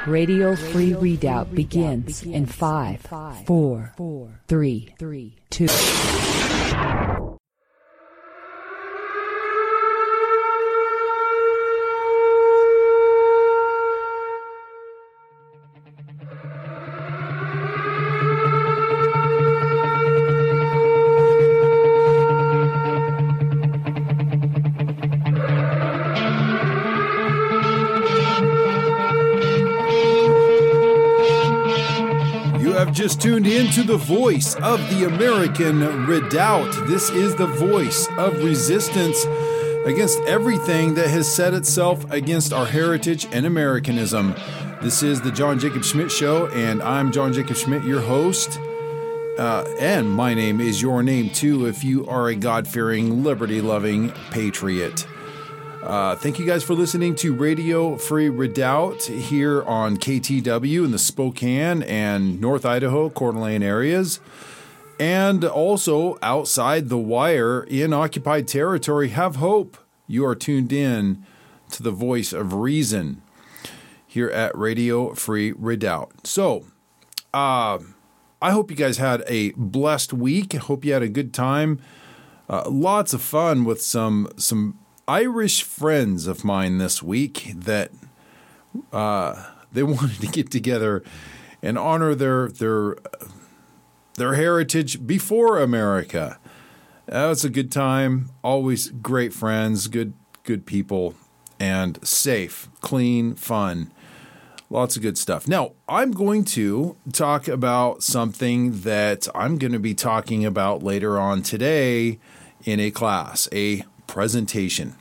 Radio Free Redoubt begins in 5, 4, 3, 2. Just tuned in to the voice of the American Redoubt. This is the voice of resistance against everything that has set itself against our heritage and Americanism. This is the John Jacob Schmidt Show, and I'm John Jacob Schmidt, your host. And my name is your name, too, if you are a God-fearing, liberty-loving patriot. Thank you guys for listening to Radio Free Redoubt here on KTW in the Spokane and North Idaho, Coeur d'Alene areas, and also outside the wire in occupied territory. Have hope. You are tuned in to the voice of reason here at Radio Free Redoubt. So, I hope you guys had a blessed week. I hope you had a good time. Lots of fun with some Irish friends of mine this week that they wanted to get together and honor their heritage before America. That was a good time. Always great friends, good people, and safe, clean, fun. Lots of good stuff. Now, I'm going to talk about something that I'm going to be talking about later on today in a class, a presentation.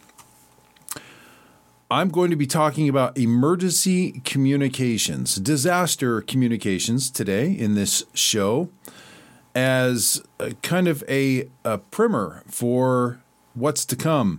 I'm going to be talking about emergency communications, disaster communications today in this show as kind of a primer for what's to come.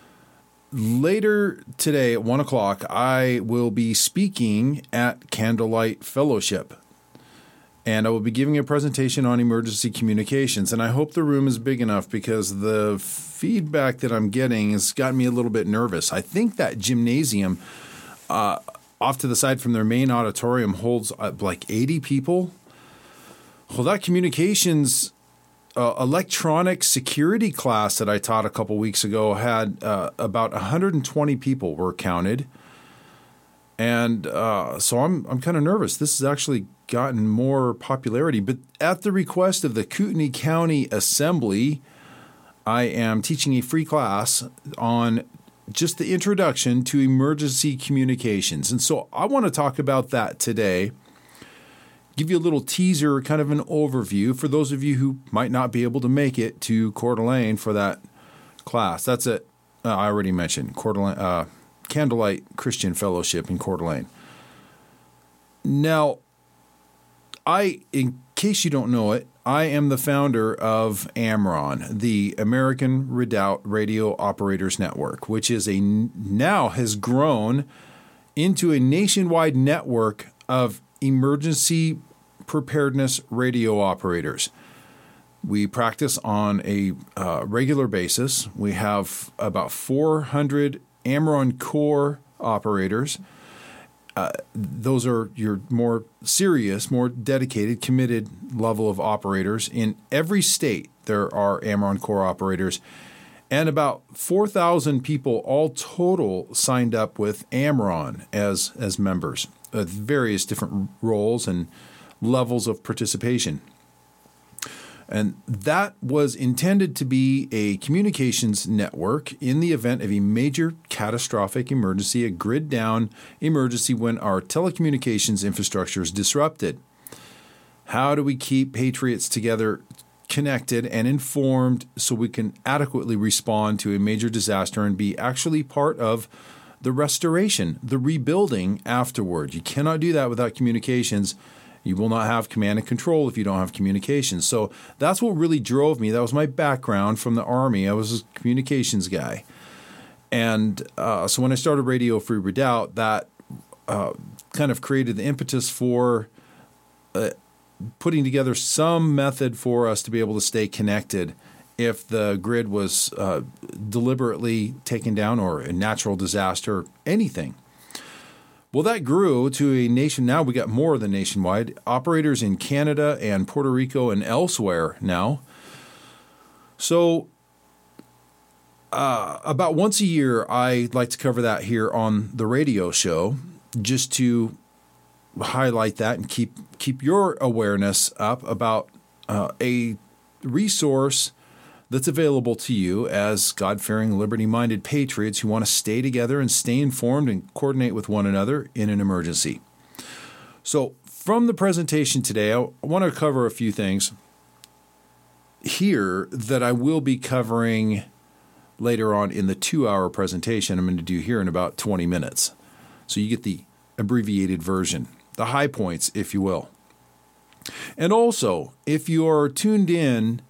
Later today at 1 o'clock, I will be speaking at Candlelight Fellowship. And I will be giving a presentation on emergency communications. And I hope the room is big enough because the feedback that I'm getting has got me a little bit nervous. I think that gymnasium off to the side from their main auditorium holds like 80 people. Well, that communications electronic security class that I taught a couple weeks ago had about 120 people were counted. And so I'm kind of nervous. This has actually gotten more popularity. But at the request of the Kootenai County Assembly, I am teaching a free class on just the introduction to emergency communications. And so I want to talk about that today, give you a little teaser, kind of an overview for those of you who might not be able to make it to Coeur d'Alene for that class. That's it. I already mentioned Coeur d'Alene. Candlelight Christian Fellowship in Coeur d'Alene. Now, in case you don't know it, I am the founder of AMRON, the American Redoubt Radio Operators Network, which is now has grown into a nationwide network of emergency preparedness radio operators. We practice on a regular basis. We have about 400 AMRON Core operators. Those are your more serious, more dedicated, committed level of operators. In every state, there are AMRON Core operators. And about 4,000 people all total signed up with AMRON as members of various different roles and levels of participation. And that was intended to be a communications network in the event of a major catastrophic emergency, a grid down emergency when our telecommunications infrastructure is disrupted. How do we keep patriots together, connected and informed so we can adequately respond to a major disaster and be actually part of the restoration, the rebuilding afterward? You cannot do that without communications. You will not have command and control if you don't have communications. So that's what really drove me. That was my background from the Army. I was a communications guy. And so when I started Radio Free Redoubt, that kind of created the impetus for putting together some method for us to be able to stay connected if the grid was deliberately taken down or a natural disaster, anything. Well, that grew to a nation. Now we got more than nationwide. Operators in Canada and Puerto Rico and elsewhere now. So about once a year, I like to cover that here on the radio show, just to highlight that and keep your awareness up about a resource that's available to you as God-fearing, liberty-minded patriots who want to stay together and stay informed and coordinate with one another in an emergency. So from the presentation today, I want to cover a few things here that I will be covering later on in the 2-hour presentation I'm going to do here in about 20 minutes. So you get the abbreviated version, the high points, if you will. And also, if you are tuned in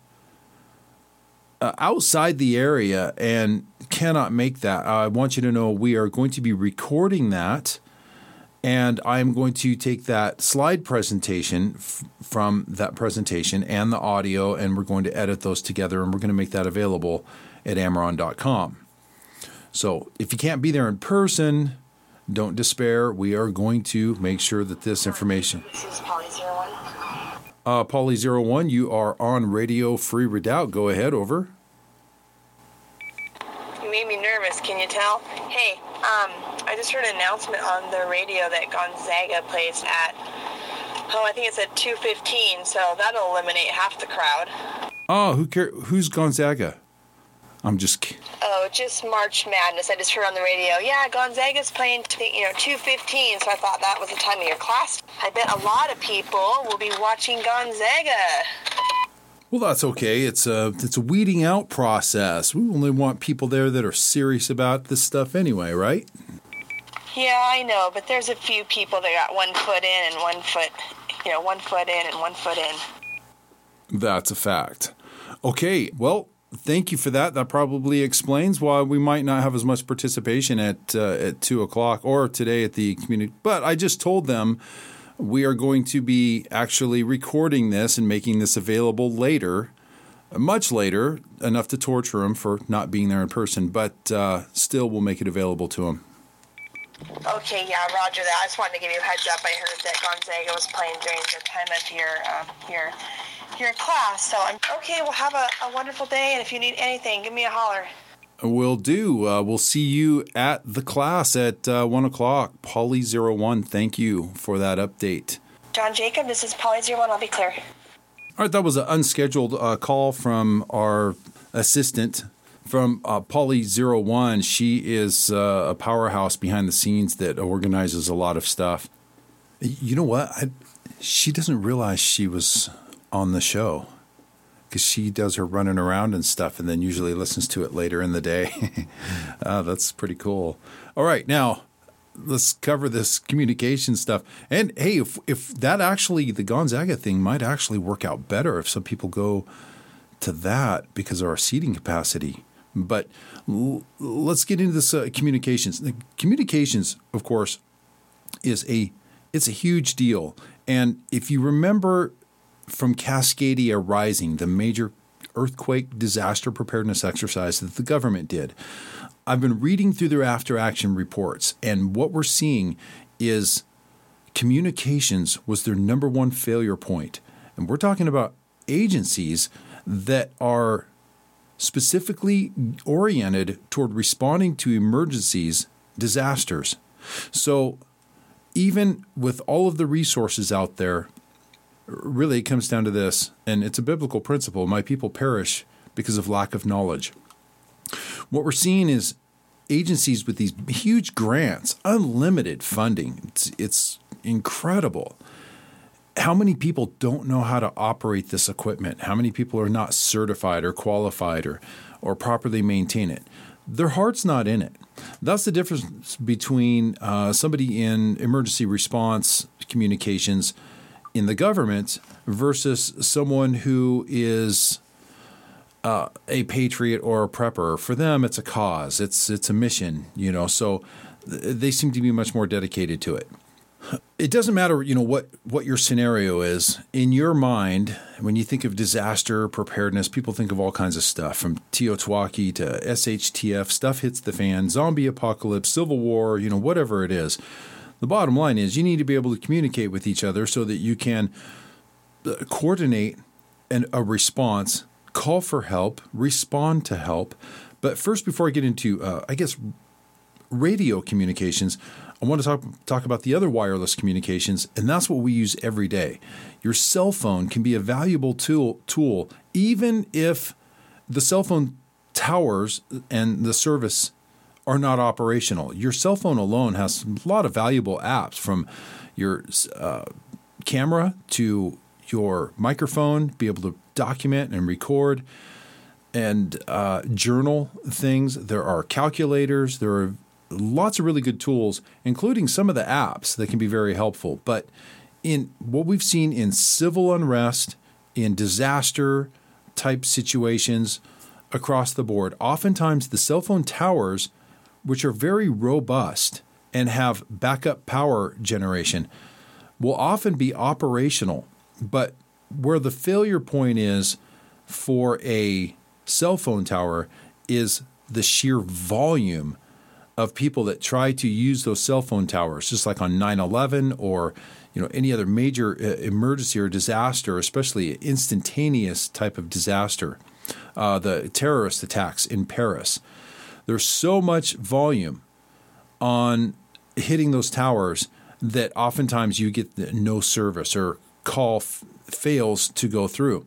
outside the area and cannot make that, I want you to know we are going to be recording that, and I'm going to take that slide presentation from that presentation and the audio, and we're going to edit those together, and we're going to make that available at Amron.com. So if you can't be there in person, don't despair. We are going to make sure that this information... This is Poly01. Poly01, you are on Radio Free Redoubt. Go ahead, over. You made me nervous, can you tell? Hey, I just heard an announcement on the radio that Gonzaga plays at, I think it's at 2:15, so that'll eliminate half the crowd. Oh, who's Gonzaga? I'm just kidding. Oh, just March Madness. I just heard on the radio, yeah, Gonzaga's playing, 2:15, so I thought that was the time of your class. I bet a lot of people will be watching Gonzaga. Well, that's okay. It's a weeding out process. We only want people there that are serious about this stuff anyway, right? Yeah, I know, but there's a few people that got 1 foot in and 1 foot, 1 foot in and 1 foot in. That's a fact. Okay, well, thank you for that. That probably explains why we might not have as much participation at 2 o'clock or today at the community. But I just told them we are going to be actually recording this and making this available later, much later, enough to torture them for not being there in person. But still, we'll make it available to them. Okay, yeah, roger that. I just wanted to give you a heads up. I heard that Gonzaga was playing during the time of your class. So okay. Well, have a wonderful day, and if you need anything, give me a holler. Will do. We'll see you at the class at 1 o'clock. Poly01, thank you for that update. John Jacob, this is Poly01. I'll be clear. All right, that was an unscheduled call from our assistant from Poly01. She is a powerhouse behind the scenes that organizes a lot of stuff. You know what? She doesn't realize she was on the show, because she does her running around and stuff and then usually listens to it later in the day. That's pretty cool. All right, now let's cover this communication stuff. And hey, if that actually, the Gonzaga thing might actually work out better if some people go to that because of our seating capacity. But let's get into this communications. The communications, of course, it's a huge deal. And if you remember from Cascadia Rising, the major earthquake disaster preparedness exercise that the government did, I've been reading through their after-action reports, and what we're seeing is communications was their number one failure point. And we're talking about agencies that are specifically oriented toward responding to emergencies, disasters. So even with all of the resources out there, really, it comes down to this, and it's a biblical principle: my people perish because of lack of knowledge. What we're seeing is agencies with these huge grants, unlimited funding. It's incredible. How many people don't know how to operate this equipment? How many people are not certified or qualified or properly maintain it? Their heart's not in it. That's the difference between somebody in emergency response communications in the government versus someone who is a patriot or a prepper. For them, it's a cause. It's a mission, so they seem to be much more dedicated to it. It doesn't matter, what your scenario is. In your mind, when you think of disaster preparedness, people think of all kinds of stuff, from Teotihuacan to SHTF, stuff hits the fan, zombie apocalypse, civil war, whatever it is. The bottom line is you need to be able to communicate with each other so that you can coordinate a response, call for help, respond to help. But first, before I get into, radio communications, I want to talk about the other wireless communications, and that's what we use every day. Your cell phone can be a valuable tool, even if the cell phone towers and the service are not operational. Your cell phone alone has a lot of valuable apps, from your camera to your microphone, be able to document and record and journal things. There are calculators. There are lots of really good tools, including some of the apps that can be very helpful. But in what we've seen in civil unrest, in disaster type situations across the board, oftentimes the cell phone towers, which are very robust and have backup power generation, will often be operational. But where the failure point is for a cell phone tower is the sheer volume of people that try to use those cell phone towers, just like on 9/11 or any other major emergency or disaster, especially instantaneous type of disaster, the terrorist attacks in Paris. There's so much volume on hitting those towers that oftentimes you get no service or call fails to go through.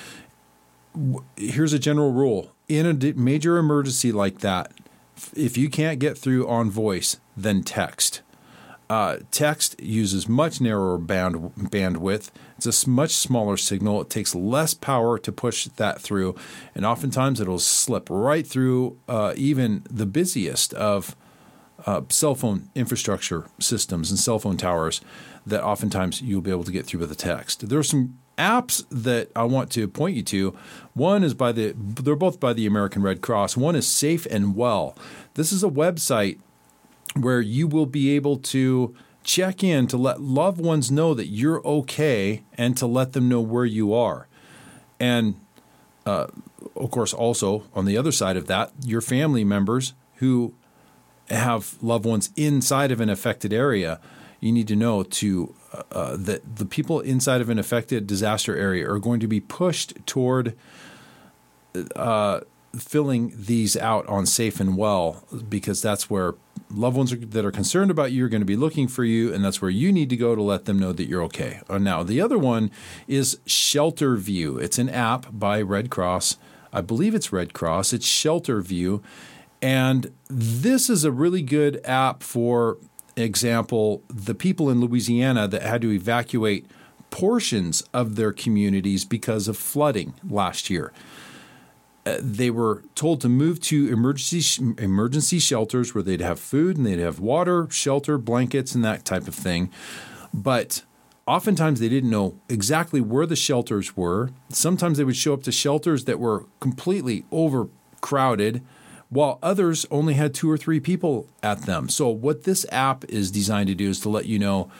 Here's a general rule. In a major emergency like that, if you can't get through on voice, then text. Text uses much narrower bandwidth. It's a much smaller signal. It takes less power to push that through, and oftentimes it'll slip right through even the busiest of cell phone infrastructure systems and cell phone towers that oftentimes you'll be able to get through with a text. There are some apps that I want to point you to. One is they're both by the American Red Cross. One is Safe and Well. This is a website where you will be able to check in to let loved ones know that you're okay and to let them know where you are. And, of course, also on the other side of that, your family members who have loved ones inside of an affected area, you need to know that the people inside of an affected disaster area are going to be pushed toward filling these out on Safe and Well, because that's where loved ones that are concerned about you are going to be looking for you, and that's where you need to go to let them know that you're okay. Now, the other one is Shelter View. It's an app by Red Cross. I believe it's Red Cross. It's Shelter View. And this is a really good app for example, the people in Louisiana that had to evacuate portions of their communities because of flooding last year. They were told to move to emergency shelters where they'd have food and they'd have water, shelter, blankets, and that type of thing. But oftentimes they didn't know exactly where the shelters were. Sometimes they would show up to shelters that were completely overcrowded, while others only had 2 or 3 people at them. So what this app is designed to do is to let you know,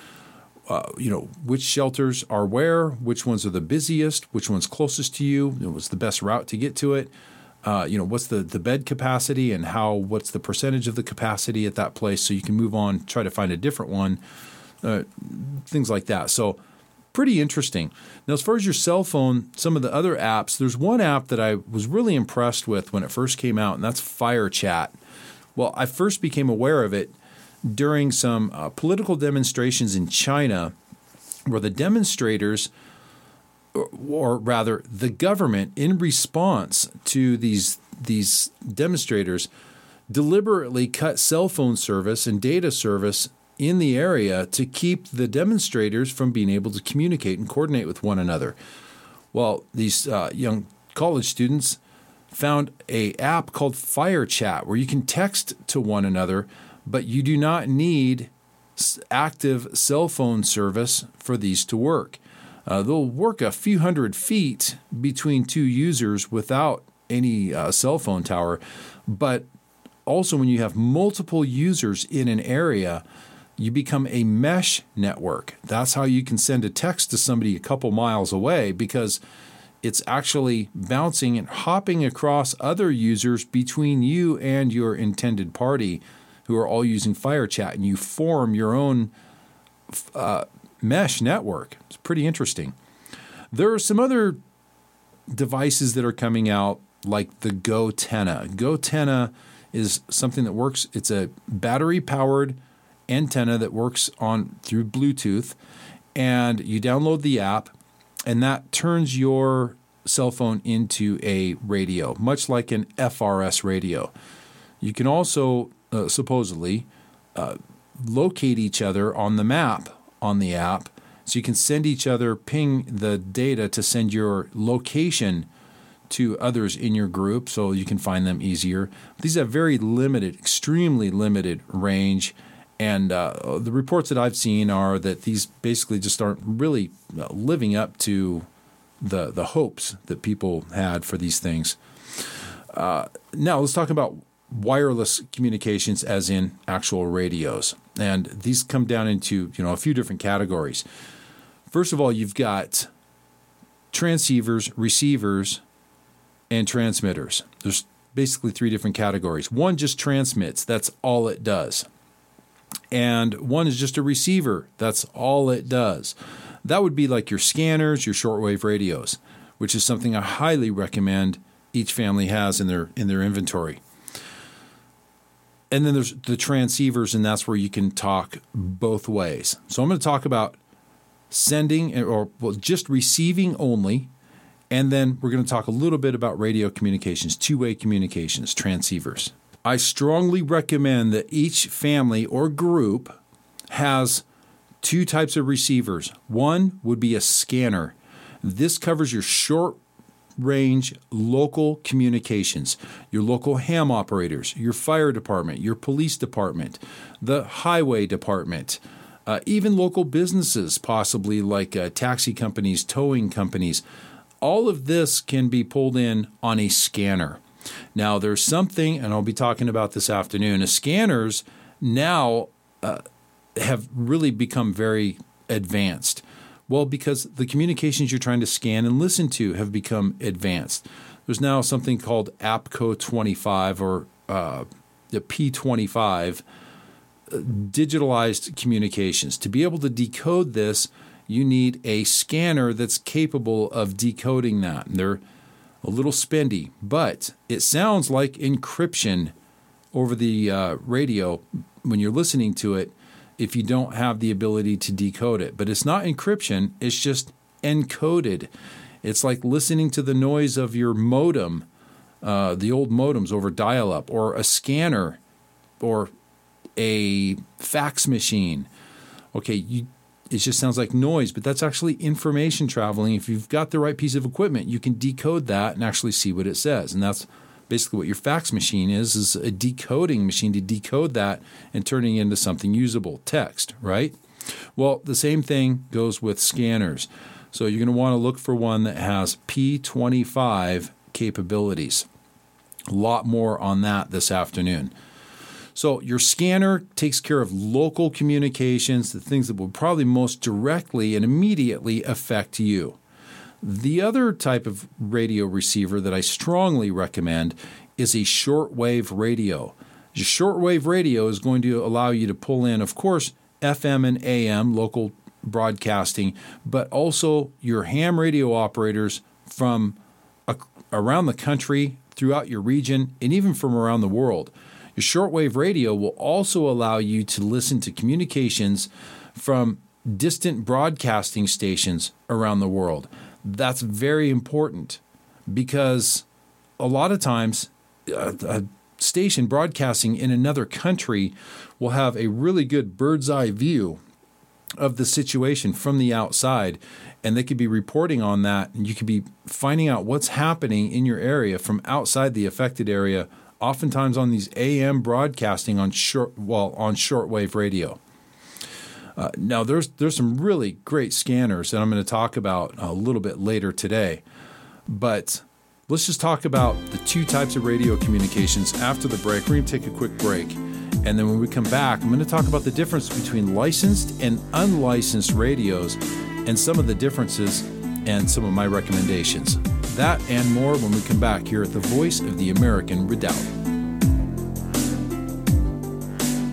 which shelters are where, which ones are the busiest, which one's closest to you, what's the best route to get to it, what's the bed capacity and what's the percentage of the capacity at that place, so you can move on, try to find a different one, things like that. So pretty interesting. Now, as far as your cell phone, some of the other apps, there's one app that I was really impressed with when it first came out, and that's FireChat. Well, I first became aware of it during some political demonstrations in China, where the demonstrators, or rather the government, in response to these demonstrators, deliberately cut cell phone service and data service in the area to keep the demonstrators from being able to communicate and coordinate with one another. Well, these young college students found an app called FireChat where you can text to one another, but you do not need active cell phone service for these to work. They'll work a few hundred feet between 2 users without any cell phone tower, but also when you have multiple users in an area, you become a mesh network. That's how you can send a text to somebody a couple miles away, because it's actually bouncing and hopping across other users between you and your intended party who are all using FireChat, and you form your own mesh network. It's pretty interesting. There are some other devices that are coming out, like the GoTenna. GoTenna is something that works. It's a battery-powered antenna that works through Bluetooth, and you download the app, and that turns your cell phone into a radio, much like an FRS radio. You can also supposedly locate each other on the map on the app, so you can send each other, ping the data to send your location to others in your group so you can find them easier. These have very limited, extremely limited range, and the reports that I've seen are that these basically just aren't really living up to the hopes that people had for these things. Now let's talk about wireless communications as in actual radios. And these come down into, a few different categories. First of all, you've got transceivers, receivers, and transmitters. There's basically three different categories. One just transmits. That's all it does. And one is just a receiver. That's all it does. That would be like your scanners, your shortwave radios, which is something I highly recommend each family has in their inventory. And then there's the transceivers, and that's where you can talk both ways. So I'm going to talk about sending just receiving only, and then we're going to talk a little bit about radio communications, two-way communications, transceivers. I strongly recommend that each family or group has two types of receivers. One would be a scanner. This covers your short-range local communications, your local ham operators, your fire department, your police department, the highway department, even local businesses, possibly like taxi companies, towing companies. All of this can be pulled in on a scanner. Now, there's something, and I'll be talking about this afternoon, scanners now have really become very advanced. Well, because the communications you're trying to scan and listen to have become advanced. There's now something called APCO 25 or the P25, digitalized communications. To be able to decode this, you need a scanner that's capable of decoding that. And they're a little spendy, but it sounds like encryption over the radio when you're listening to it if you don't have the ability to decode it. But it's not encryption, it's just encoded. It's like listening to the noise of your modem, the old modems over dial-up, or a scanner, or a fax machine. Okay, it just sounds like noise, but that's actually information traveling. If you've got the right piece of equipment, you can decode that and actually see what it says. And that's basically what your fax machine is a decoding machine to decode that and turning it into something usable, text, right? Well, the same thing goes with scanners. So you're going to want to look for one that has P25 capabilities. A lot more on that this afternoon. So your scanner takes care of local communications, the things that will probably most directly and immediately affect you. The other type of radio receiver that I strongly recommend is a shortwave radio. A shortwave radio is going to allow you to pull in, of course, FM and AM, local broadcasting, but also your ham radio operators from around the country, throughout your region, and even from around the world. Your shortwave radio will also allow you to listen to communications from distant broadcasting stations around the world. That's very important because a lot of times a station broadcasting in another country will have a really good bird's eye view of the situation from the outside, and they could be reporting on that, and you could be finding out what's happening in your area from outside the affected area, oftentimes on these AM broadcasting on shortwave radio. Now, there's some really great scanners that I'm going to talk about a little bit later today, but let's just talk about the two types of radio communications after the break. We're going to take a quick break, and then when we come back, I'm going to talk about the difference between licensed and unlicensed radios and some of the differences and some of my recommendations. That and more when we come back here at the Voice of the American Redoubt.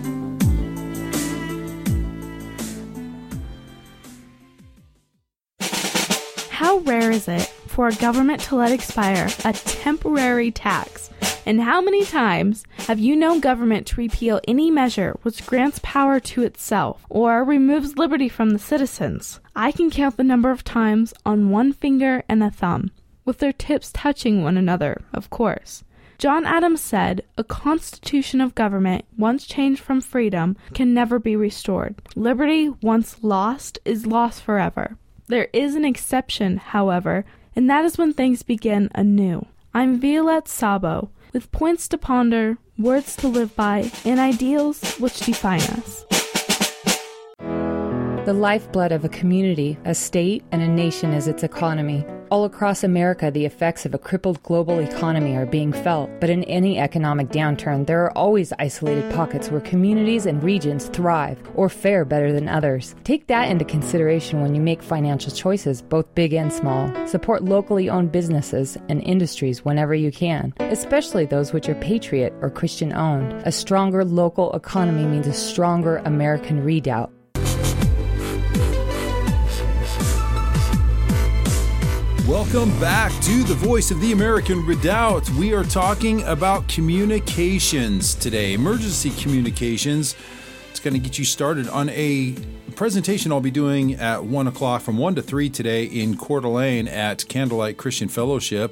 how rare is it for a government to let expire a temporary tax? And how many times have you known government to repeal any measure which grants power to itself or removes liberty from the citizens? I can count the number of times on one finger and a thumb, with their tips touching one another, of course. John Adams said, "A constitution of government, once changed from freedom, can never be restored. Liberty, once lost, is lost forever." There is an exception, however, and that is when things begin anew. I'm Violette Sabo, with points to ponder, words to live by, and ideals which define us. The lifeblood of a community, a state, and a nation is its economy. All across America, the effects of a crippled global economy are being felt, but in any economic downturn, there are always isolated pockets where communities and regions thrive or fare better than others. Take that into consideration when you make financial choices, both big and small. Support locally owned businesses and industries whenever you can, especially those which are patriot or Christian owned. A stronger local economy means a stronger American redoubt. Welcome back to the Voice of the American Redoubt. We are talking about communications today, emergency communications. It's going to get you started on a presentation I'll be doing at 1 o'clock from 1 to 3 today in Coeur d'Alene at Candlelight Christian Fellowship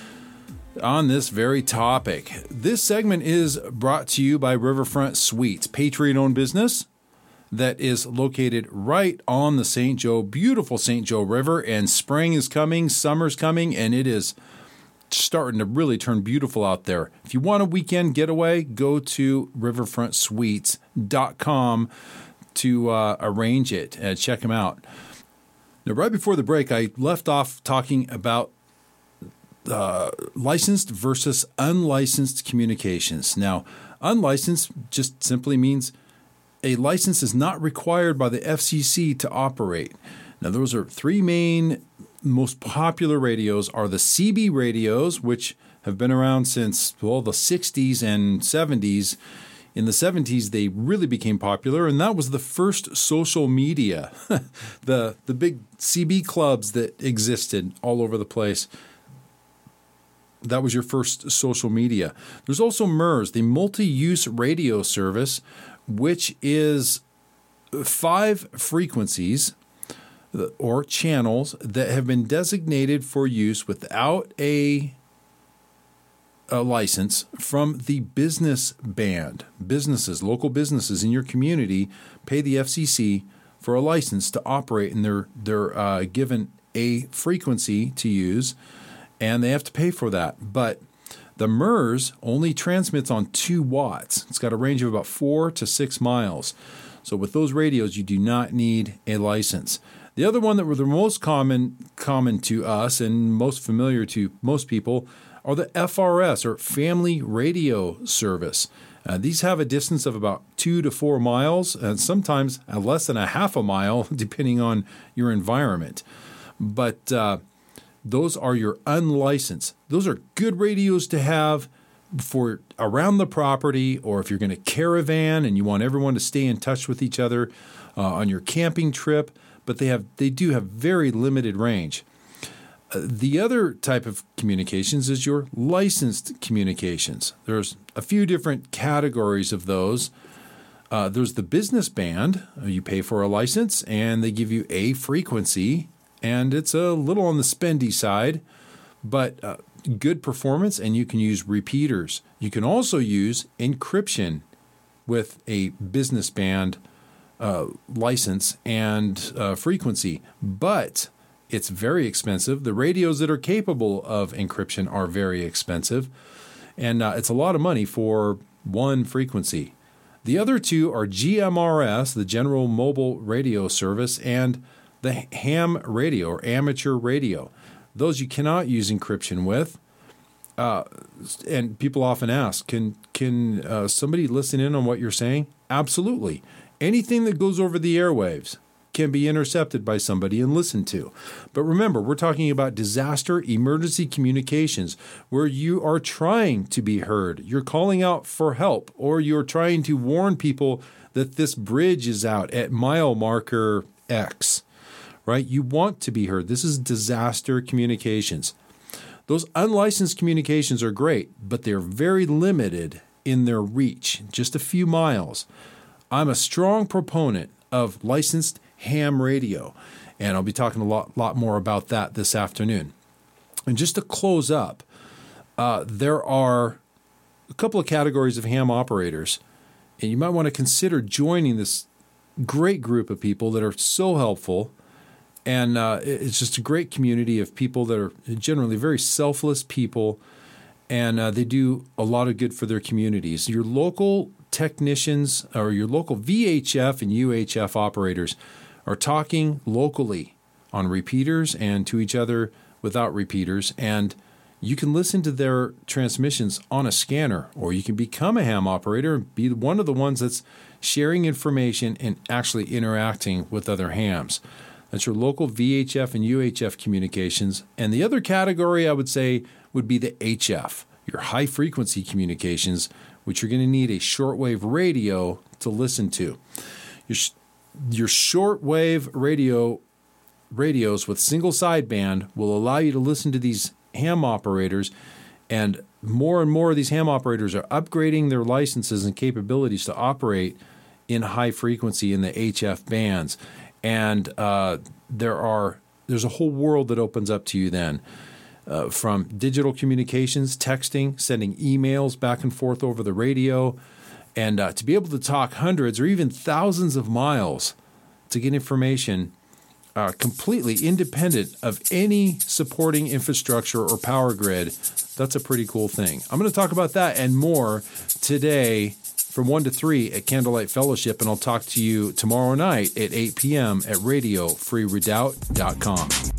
on this very topic. This segment is brought to you by Riverfront Suites, Patriot-owned business that is located right on the St. Joe, beautiful St. Joe River, and spring is coming, summer's coming, and it is starting to really turn beautiful out there. If you want a weekend getaway, go to riverfrontsuites.com to arrange it and check them out. Now, right before the break, I left off talking about licensed versus unlicensed communications. Now, unlicensed just simply means a license is not required by the FCC to operate. Now, those are three main, most popular radios are the CB radios, which have been around since, well, the 60s and 70s. In the 70s, they really became popular, and that was the first social media, the big CB clubs that existed all over the place. That was your first social media. There's also MERS, the multi-use radio service, which is 5 frequencies or channels that have been designated for use without a license from the business band. Businesses, local businesses in your community pay the FCC for a license to operate, and they're given a frequency to use, and they have to pay for that. But the MERS only transmits on 2 watts. It's got a range of about 4 to 6 miles. So with those radios, you do not need a license. The other one that were the most common to us and most familiar to most people are the FRS, or Family Radio Service. These have a distance of about 2 to 4 miles, and sometimes less than a half a mile, depending on your environment. But those are your unlicensed. Those are good radios to have for around the property, or if you're going to caravan and you want everyone to stay in touch with each other on your camping trip. But they do have very limited range. The other type of communications is your licensed communications. There's a few different categories of those. There's the business band. You pay for a license, and they give you a frequency. And it's a little on the spendy side, but good performance, and you can use repeaters. You can also use encryption with a business band license and frequency, but it's very expensive. The radios that are capable of encryption are very expensive, and it's a lot of money for one frequency. The other two are GMRS, the General Mobile Radio Service, and the ham radio, or amateur radio. Those you cannot use encryption with. And people often ask, can somebody listen in on what you're saying? Absolutely. Anything that goes over the airwaves can be intercepted by somebody and listened to. But remember, we're talking about disaster emergency communications, where you are trying to be heard. You're calling out for help, or you're trying to warn people that this bridge is out at mile marker X. right? You want to be heard. This is disaster communications. Those unlicensed communications are great, but they're very limited in their reach, just a few miles. I'm a strong proponent of licensed ham radio, and I'll be talking a lot more about that this afternoon. And just to close up, there are a couple of categories of ham operators, and you might want to consider joining this great group of people that are so helpful. And it's just a great community of people that are generally very selfless people, and they do a lot of good for their communities. Your local technicians or your local VHF and UHF operators are talking locally on repeaters and to each other without repeaters, and you can listen to their transmissions on a scanner, or you can become a ham operator and be one of the ones that's sharing information and actually interacting with other hams. That's your local VHF and UHF communications. And the other category I would say would be the HF, your high-frequency communications, which you're going to need a shortwave radio to listen to. Your shortwave radios with single sideband will allow you to listen to these ham operators, and more of these ham operators are upgrading their licenses and capabilities to operate in high frequency in the HF bands. And there's a whole world that opens up to you then, from digital communications, texting, sending emails back and forth over the radio, and to be able to talk hundreds or even thousands of miles to get information completely independent of any supporting infrastructure or power grid. That's a pretty cool thing. I'm going to talk about that and more today from 1 to 3 at Candlelight Fellowship, and I'll talk to you tomorrow night at 8 p.m. at RadioFreeRedoubt.com.